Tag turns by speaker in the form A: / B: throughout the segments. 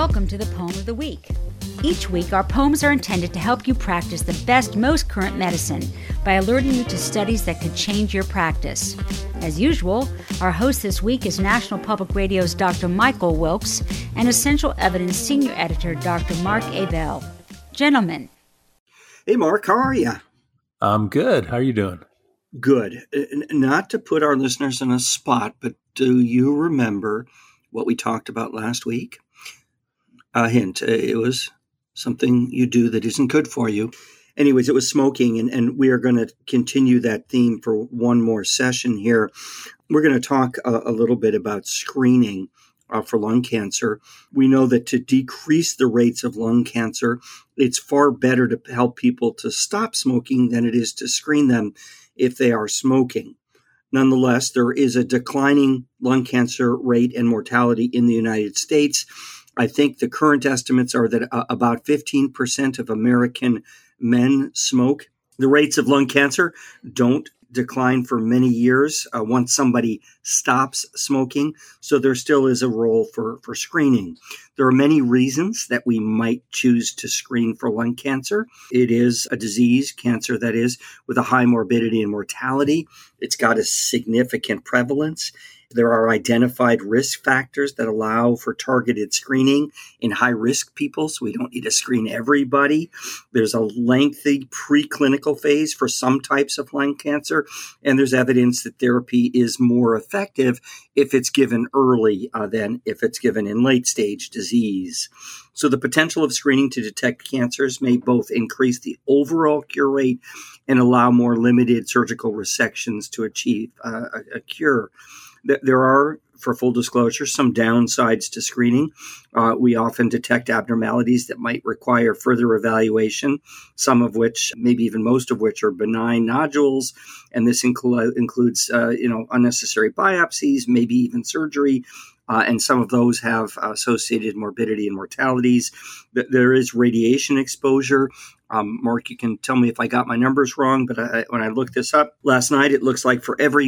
A: Welcome to the Poem of the Week. Each week, our poems are intended to help you practice the best, most current medicine by alerting you to studies that could change your practice. As usual, our host this week is National Public Radio's Dr. Michael Wilkes and Essential Evidence Senior Editor Dr. Mark Abell. Gentlemen.
B: Hey, Mark, how are you?
C: I'm good. How are you doing?
B: Good. Not to put our listeners on a spot, but do you remember what we talked about last week? A hint, it was something you do that isn't good for you. Anyways, it was smoking, and we are going to continue that theme for one more session here. We're going to talk a little bit about screening for lung cancer. We know that to decrease the rates of lung cancer, it's far better to help people to stop smoking than it is to screen them if they are smoking. Nonetheless, there is a declining lung cancer rate and mortality in the United States. I think the current estimates are that about 15% of American men smoke. The rates of lung cancer don't decline for many years once somebody stops smoking. So there still is a role for screening. There are many reasons that we might choose to screen for lung cancer. It is a disease, cancer that is, with a high morbidity and mortality. It's got a significant prevalence. There are identified risk factors that allow for targeted screening in high-risk people, so we don't need to screen everybody. There's a lengthy preclinical phase for some types of lung cancer, and there's evidence that therapy is more effective if it's given early than if it's given in late-stage disease. So the potential of screening to detect cancers may both increase the overall cure rate and allow more limited surgical resections to achieve a cure. There are, for full disclosure, some downsides to screening. We often detect abnormalities that might require further evaluation, some of which, maybe even most of which, are benign nodules. And this includes, unnecessary biopsies, maybe even surgery. And some of those have associated morbidity and mortalities. There is radiation exposure. Mark, you can tell me if I got my numbers wrong, but when I looked this up last night, it looks like for every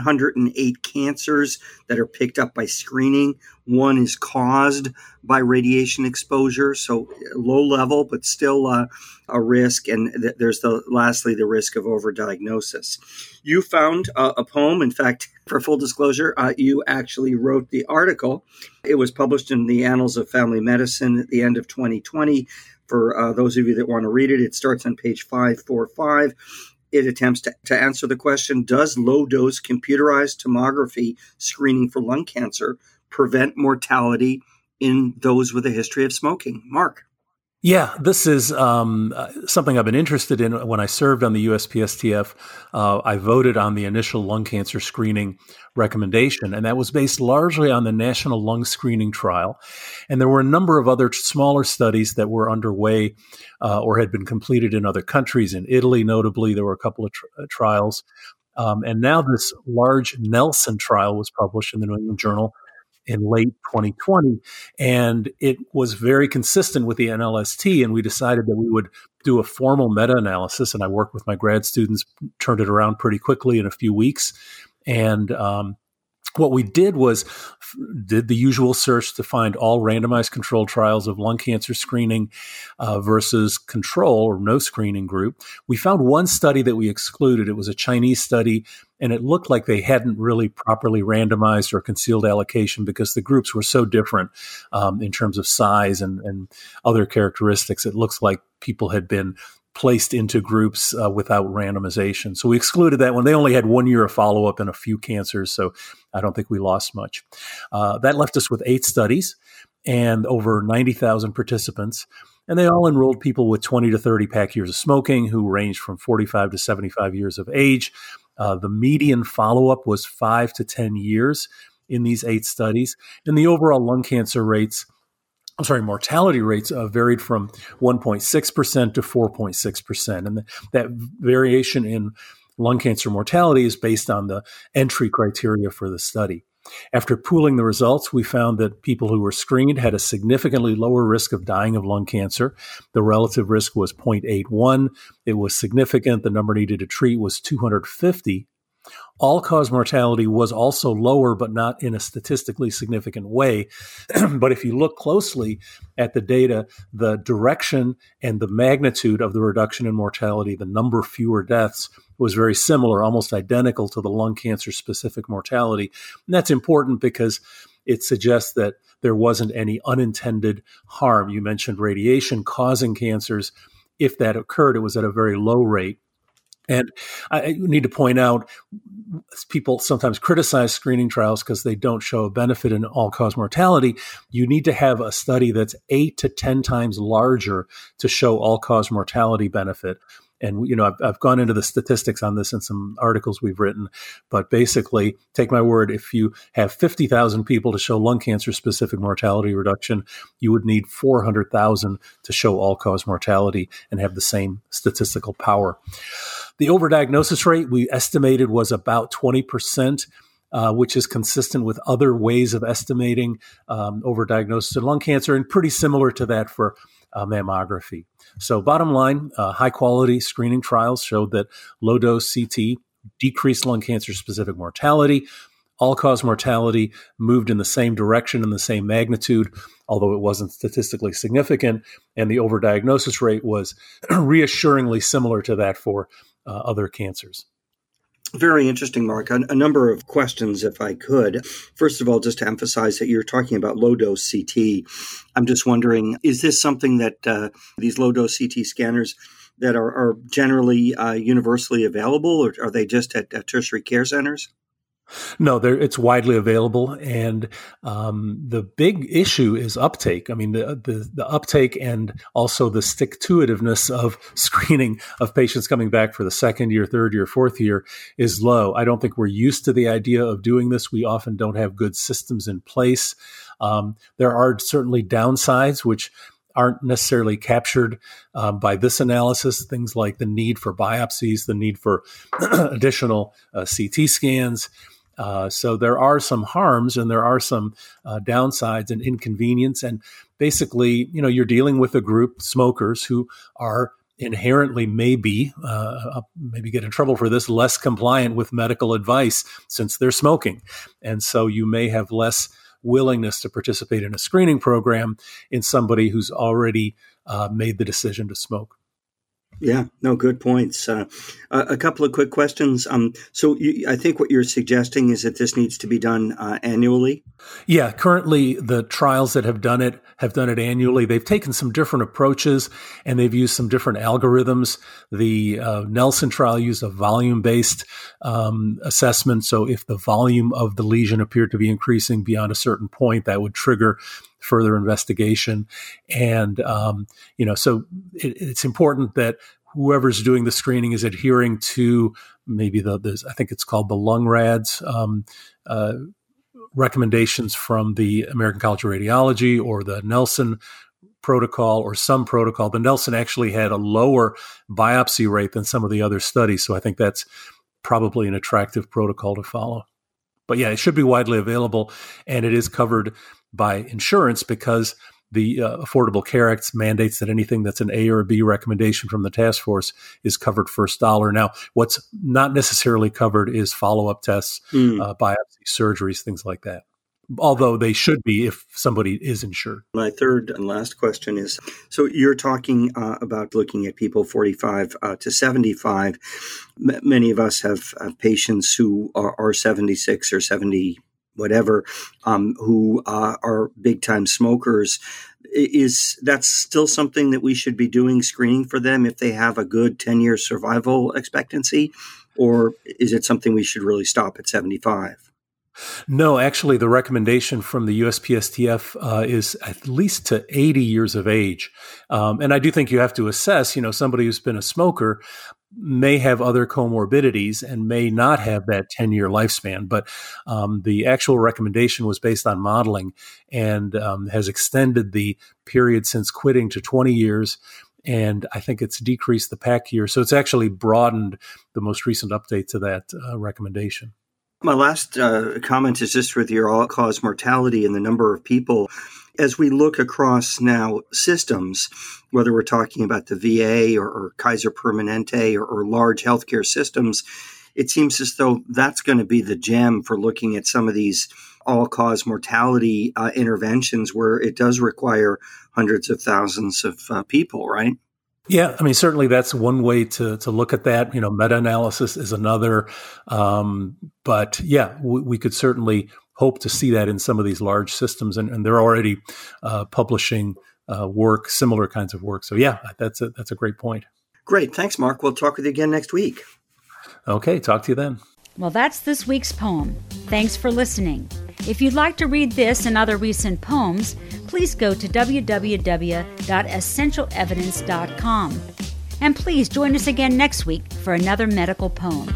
B: 108 cancers that are picked up by screening, one is caused by radiation exposure. So low level, but still a risk. And there's lastly, the risk of overdiagnosis. You found a poem. In fact, for full disclosure, you actually wrote the article. It was published in the Annals of Family Medicine at the end of 2020. For those of you that want to read it, it starts on page 545. It attempts to answer the question, does low-dose computerized tomography screening for lung cancer prevent mortality in those with a history of smoking? Mark.
C: Yeah, this is something I've been interested in. When I served on the USPSTF, I voted on the initial lung cancer screening recommendation, and that was based largely on the National Lung Screening Trial. And there were a number of other smaller studies that were underway or had been completed in other countries. In Italy, notably, there were a couple of trials. And now this large Nelson trial was published in the New England Journal in late 2020, and it was very consistent with the NLST, and we decided that we would do a formal meta-analysis, and I worked with my grad students, turned it around pretty quickly in a few weeks, and what we did was did the usual search to find all randomized controlled trials of lung cancer screening versus control or no screening group. We found one study that we excluded. It was a Chinese study, and it looked like they hadn't really properly randomized or concealed allocation because the groups were so different in terms of size and other characteristics. It looks like people had been placed into groups without randomization. So we excluded that one. They only had 1 year of follow-up and a few cancers, so I don't think we lost much. That left us with 8 studies and over 90,000 participants. And they all enrolled people with 20 to 30 pack years of smoking who ranged from 45 to 75 years of age. The median follow-up was 5 to 10 years in these 8 studies. And the overall lung cancer mortality rates varied from 1.6% to 4.6%. And that variation in lung cancer mortality is based on the entry criteria for the study. After pooling the results, we found that people who were screened had a significantly lower risk of dying of lung cancer. The relative risk was 0.81. It was significant. The number needed to treat was 250. All-cause mortality was also lower, but not in a statistically significant way. But if you look closely at the data, the direction and the magnitude of the reduction in mortality, the number of fewer deaths, was very similar, almost identical to the lung cancer-specific mortality. And that's important because it suggests that there wasn't any unintended harm. You mentioned radiation causing cancers. If that occurred, it was at a very low rate. And I need to point out, people sometimes criticize screening trials because they don't show a benefit in all-cause mortality. You need to have a study that's 8 to 10 times larger to show all-cause mortality benefit. And, I've gone into the statistics on this in some articles we've written, but basically, take my word, if you have 50,000 people to show lung cancer-specific mortality reduction, you would need 400,000 to show all-cause mortality and have the same statistical power. The overdiagnosis rate we estimated was about 20%, which is consistent with other ways of estimating overdiagnosis in lung cancer, and pretty similar to that for mammography. So bottom line, high-quality screening trials showed that low-dose CT decreased lung cancer-specific mortality. All-cause mortality moved in the same direction and the same magnitude, although it wasn't statistically significant, and the overdiagnosis rate was reassuringly similar to that for other cancers.
B: Very interesting, Mark. A number of questions, if I could. First of all, just to emphasize that you're talking about low-dose CT. I'm just wondering, is this something that these low-dose CT scanners that are generally universally available, or are they just at tertiary care centers?
C: No, it's widely available, and the big issue is uptake. I mean, the uptake and also the stick-to-itiveness of screening of patients coming back for the second year, third year, fourth year is low. I don't think we're used to the idea of doing this. We often don't have good systems in place. There are certainly downsides, which aren't necessarily captured by this analysis, things like the need for biopsies, the need for additional CT scans. So there are some harms and there are some downsides and inconvenience. And basically, you're dealing with a group, smokers, who are inherently maybe get in trouble for this, less compliant with medical advice since they're smoking. And so you may have less willingness to participate in a screening program in somebody who's already made the decision to smoke.
B: Yeah, no, good points. A couple of quick questions. I think what you're suggesting is that this needs to be done annually?
C: Yeah, currently the trials that have done it annually. They've taken some different approaches and they've used some different algorithms. The Nelson trial used a volume-based assessment. So if the volume of the lesion appeared to be increasing beyond a certain point, that would trigger further investigation. And, so it's important that whoever's doing the screening is adhering to maybe I think it's called the LUNGRADS recommendations from the American College of Radiology or the Nelson protocol or some protocol. The Nelson actually had a lower biopsy rate than some of the other studies. So I think that's probably an attractive protocol to follow. But yeah, it should be widely available, and it is covered by insurance because the Affordable Care Act mandates that anything that's an A or a B recommendation from the task force is covered first dollar. Now, what's not necessarily covered is follow-up tests, biopsy, surgeries, things like that. Although they should be if somebody is insured.
B: My third and last question is, so you're talking about looking at people 45 to 75. Many of us have patients who are 76 or 70 whatever, who are big-time smokers. Is that still something that we should be doing, screening for them if they have a good 10-year survival expectancy? Or is it something we should really stop at 75?
C: No, actually, the recommendation from the USPSTF is at least to 80 years of age. And I do think you have to assess, somebody who's been a smoker may have other comorbidities and may not have that 10-year lifespan. But the actual recommendation was based on modeling and has extended the period since quitting to 20 years. And I think it's decreased the PAC year. So it's actually broadened the most recent update to that recommendation.
B: My last comment is just with your all-cause mortality and the number of people. As we look across now systems, whether we're talking about the VA or Kaiser Permanente or large healthcare systems, it seems as though that's going to be the gem for looking at some of these all-cause mortality interventions where it does require hundreds of thousands of people, right?
C: Yeah, I mean, certainly that's one way to look at that. Meta-analysis is another. But yeah, we could certainly hope to see that in some of these large systems, and they're already publishing work, similar kinds of work. So yeah, that's a great point.
B: Great. Thanks, Mark. We'll talk with you again next week.
C: Okay, talk to you then.
A: Well, that's this week's poem. Thanks for listening. If you'd like to read this and other recent poems, please go to www.essentialevidence.com. And please join us again next week for another medical poem.